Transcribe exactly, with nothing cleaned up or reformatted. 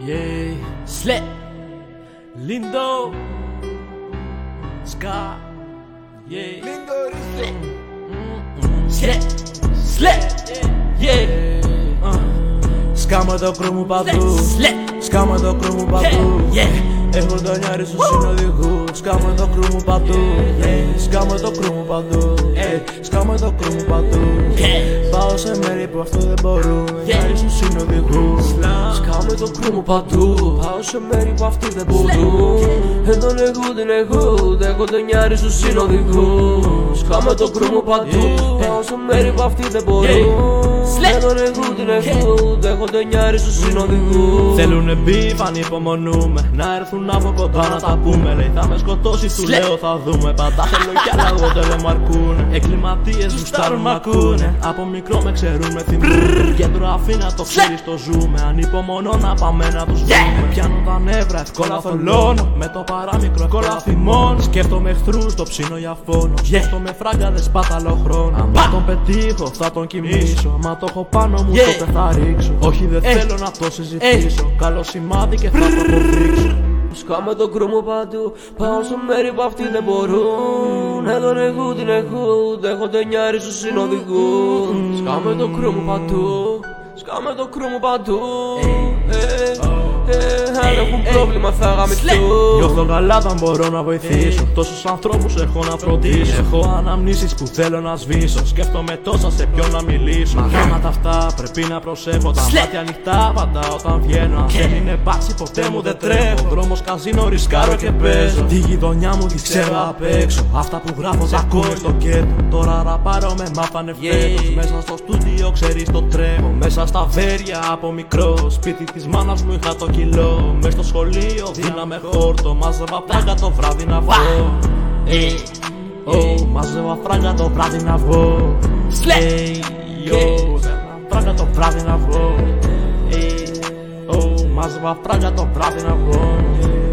Yeah, Slap, Lindo, Ska, yeah, Lindo Rizzo, Slap, Slap, yeah, σκάμε το κρού μου παντού, σκάμε το κρού μου παντού, έχω το νιάρι στους συνοδηγούς, σκάμε το κρού μου παντού, σκάμε το κρού μου παντού, σκάμε το κρού μου παντού. Πάω σε μέρη που αυτό δεν μπορούν, νιάρι στους συνοδηγούς, σκάμε το κρού μου παντού. Πάω σε μέρη που αυτοί δεν μπορούν, δεν τον έχουν, δεν έχουν, έχω το νιάρι στους συνοδηγούς, σκάμε το κρού μου παντού. Πάω σε μέρη που αυτοί δεν μπορούν, δεν τον έχουν, δεν έχουν, έχω το νιάρι στους συνοδηγούς. Θέλουνε μπιφ, ανυπομονούμε, να έρθουν από κοντά να τα πούμε. Λέει θα με σκοτώσει, του λέω θα δούμε. Πάντα θέλω κι άλλα, εγώ δεν μ' αρκούνε. Εγκληματίες γουστάρουν μ' ακούνε. Από μικρό με ξέρουν, με θυμούν. Κέντρο Αθήνα το ξέρεις το ζούμε. Ανυπομονώ να πάμε να τους βρούμε. Πιάνω τα νεύρα, εύκολα θολώνω. Με το παράμικρο εύκολα θυμώνω. Σκέφτομαι εχθρούς, το ψήνω για φόνο. Σκέφτομαι φράγκα, δεν σπάταλο χρόνο. Αν τον πετύχω, θα τον κοιμήσω. Άμα το έχω πάνω μου, τότε θα ρίξω. Όχι, δεν θέλω να το συζητήσω. Καλό σημάδι και θα το αποδείξω. Σκάμε το κρού μου παντού, πάω σε μέρη που αυτοί δεν μπορούν. Δεν τον έχουν, την έχουν, δέχονται νιάρι στους συνοδηγούς. Σκάμε το κρού μου παντού, σκάμε το κρού μου παντού. Αν έχουν πρόβλημα θα γαμηθούν. Νιώθω καλά όταν μπορώ να βοηθήσω. Τόσους ανθρώπους έχω να φροντίσω. Έχω αναμνήσεις που θέλω να σβήσω. Σκέφτομαι τόσα σε ποιον να μιλήσω. Μαγάματα αυτά πρέπει να προσέχω. Τα μάτια ανοιχτά πάντα όταν βγαίνω. Αν δεν είναι μπάτσι ποτέ μου δεν τρέχω. Δρόμος καζίνο ρισκάρω και παίζω. Τη γειτονιά μου τη ξέρω απ' έξω. Αυτά που γράφω τα ακούω στο κέντρο. Τώρα ραπάρω με μάθανε φέτος. Μέσα στο στούντιο ξέρεις το τρέχω. Μέσα στα βέρια από μικρό. Σπίτι της μάνας μου είχα το κιλό. Μες στο σχολείο δίναμε χόρτο. Μάζευα φράγκα το βράδυ να βγω. Μάζευα φράγκα το βράδυ να βγω. Φράγκα το βράδυ να βγω. Μάζευα φράγκα το βράδυ να βγω.